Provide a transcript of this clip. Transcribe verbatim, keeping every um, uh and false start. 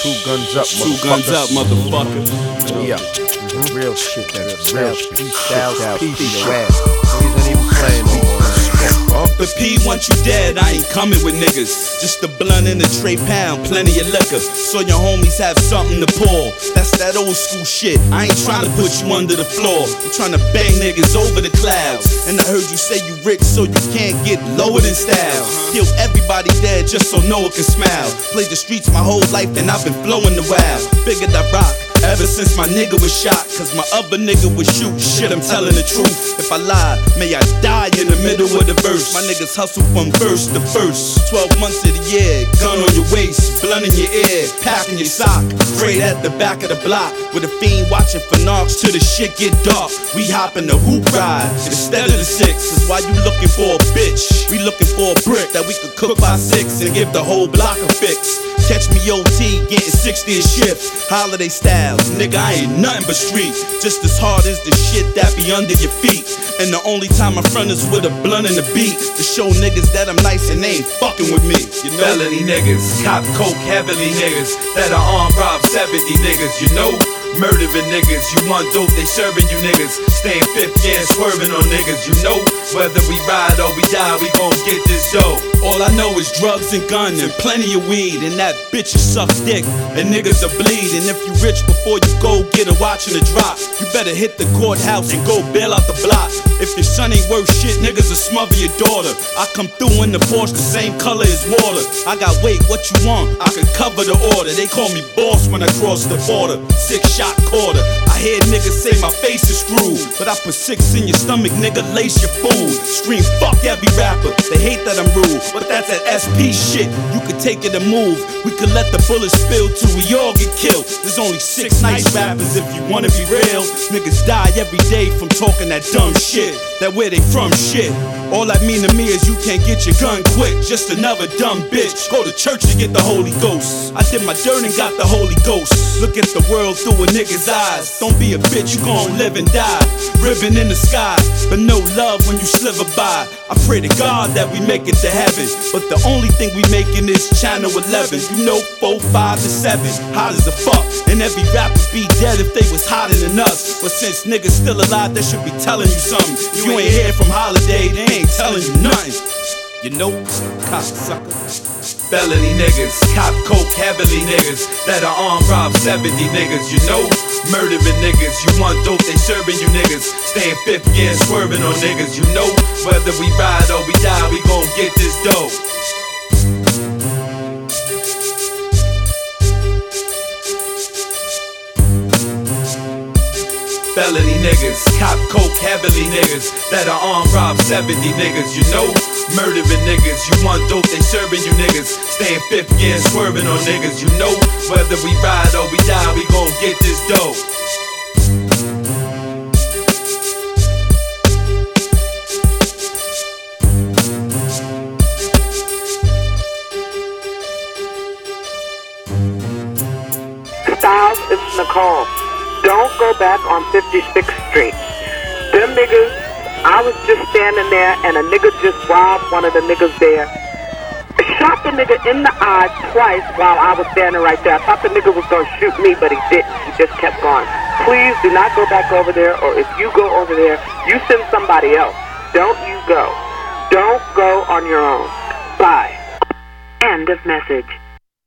Two guns up, Two guns up, motherfucker. Yeah, mm-hmm. Real shit, that's real shit. Peace out, peace your ass. Niggas ain't even playing no more. The P want you dead, I ain't coming with niggas. Just a blunt and a tray pound, plenty of liquor. So your homies have something to pour. That's that old school shit. I ain't trying to put you under the floor. I'm trying to bang niggas over the clouds. And I heard you say you rich, so you can't get lower than Styles. Kill everybody dead just so Noah can smile. Played the streets my whole life and I've been flowing the wild. Figured I rock ever since my nigga was shot. Cause my other nigga was shoot. Shit, I'm telling the truth. If I lie, may I die in the middle of the verse. My niggas hustle from verse to verse. Twelve months of the year, gun on your waist, blunt in your ear, pack in your sock. Afraid at the back of the block with a fiend watching for knocks till the shit get dark. We hop in the hoop ride instead of the six. Cause why you looking for a bitch? We looking for a brick that we could cook by six and give the whole block a fix. Catch me O T, getting sixty a shift. Holiday styles, nigga, I ain't nothing but street. Just as hard as the shit that be under your feet. And the only time I front is with a blunt and a beat. To show niggas that I'm nice and they ain't fucking with me. You know? Felony niggas, cop coke heavily niggas. That are armed rob seventy niggas, you know? Murdering niggas, you want dope, they serving you niggas. Staying fifth gear, swerving on niggas, you know? Whether we ride or we die, we gon' get this dough. All I know is drugs and guns and plenty of weed. And that bitch you suck dick and niggas are bleed. And if you rich before you go get a watch and a drop, you better hit the courthouse and go bail out the block. If your son ain't worth shit, niggas will smother your daughter. I come through in the Porsche the same color as water. I got weight, what you want? I can cover the order. They call me boss when I cross the border. Six shot quarter. I hear niggas say my face is screwed, but I put six in your stomach, nigga, lace your food. Scream fuck every rapper. They hate that I'm rude, but that's that S P shit. You could take it and move. We could let the bullets spill till we all get killed. There's only six nice rappers if you wanna be real. Niggas die every day from talking that dumb shit. That where they from shit. All that mean to me is you can't get your gun quick. Just another dumb bitch. Go to church to get the Holy Ghost. I did my dirt and got the Holy Ghost. Look at the world through a nigga's eyes. Don't be a bitch, you gon' live and die. Ribbon in the sky, but no love when you sliver by. I pray to God that we make it to heaven, but the only thing we making is channel eleven. You know, four, five, and seven, hot as a fuck. And every rapper be dead if they was hotter than us. But since niggas still alive, they should be telling you something. You ain't hear from Holiday, they ain't telling you nothing. You know, cocksucker. Felony niggas, cop coke heavily niggas. That are armed rob seventy niggas, you know? Murdering niggas, you want dope, they serving you niggas. Staying fifth gear, swerving on niggas, you know? Whether we ride or we die, we gon' get this dope. Felony niggas, cop coke heavily niggas. That are armed rob seventy niggas, you know? Murdering niggas, you want dope, they serving you niggas. Staying fifth gear, swerving on niggas, you know? Whether we ride or we die, we gon' get this dope. Styles, it's Nicole. Don't go back on fifty-sixth Street. Them niggas, I was just standing there and a nigga just robbed one of the niggas there. Shot the nigga in the eye twice while I was standing right there. I thought the nigga was gonna shoot me, but he didn't. He just kept going. Please do not go back over there, or if you go over there, you send somebody else. Don't you go. Don't go on your own. Bye. End of message.